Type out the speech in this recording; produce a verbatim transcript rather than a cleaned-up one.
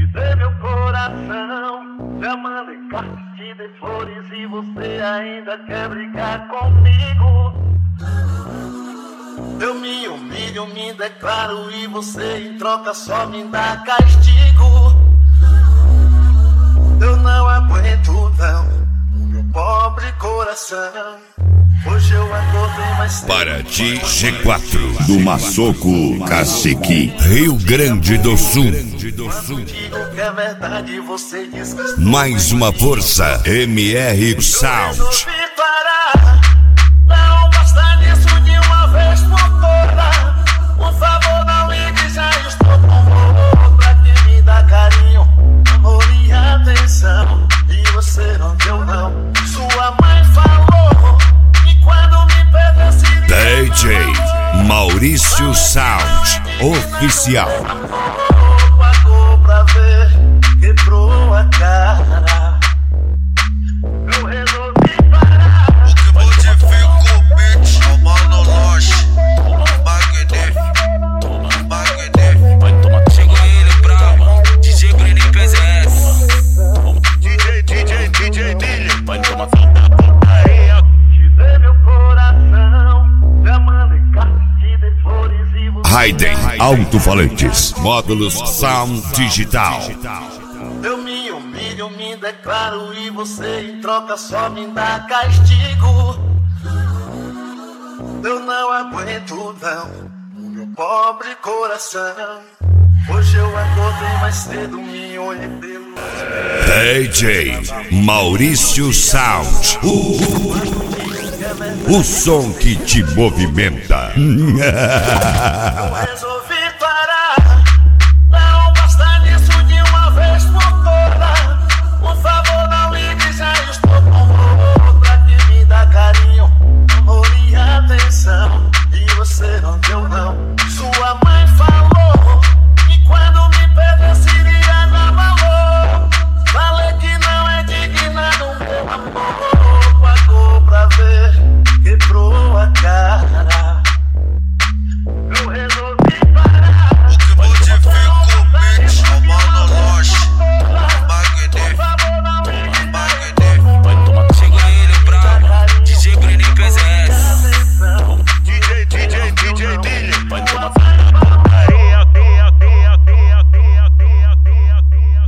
dei meu coração, já mandei cartas, te dei flores e você ainda quer brigar comigo. Eu me humilho, me declaro e você em troca só me dá castigo. Eu não aguento não, meu pobre coração. Hoje eu acordei mais Para D G quatro do Maçoco Cacique, Rio Grande do Sul. digo que é verdade, você diz que Mais uma força, M R Sound. resolvi parar. Não basta nisso de uma vez por todas. Por favor, não ligue, já estou com outra que me dá carinho, amor e atenção. E você não deu não. Sua mãe falou que quando me perdesse D J Maurício Sound Oficial. pagou pra ver, quebrou a cara. Eu resolvi parar. O que modificou o beat é o Mano Loche, magnífico, magnífico. Chegou ele bravo, D J Bruninho P Z S. D J, D J, D J, D J. Te dei meu coração, já mandei cartas, te dei flores e você Raiden Alto-Falantes, módulos Sound Digital. Eu me humilho, me declaro e você em troca só me dá castigo. Eu não aguento não, o meu pobre coração. Hoje eu acordei mais cedo, me olhei pelo D J Maurício Sound. O som que te movimenta. eu resolvi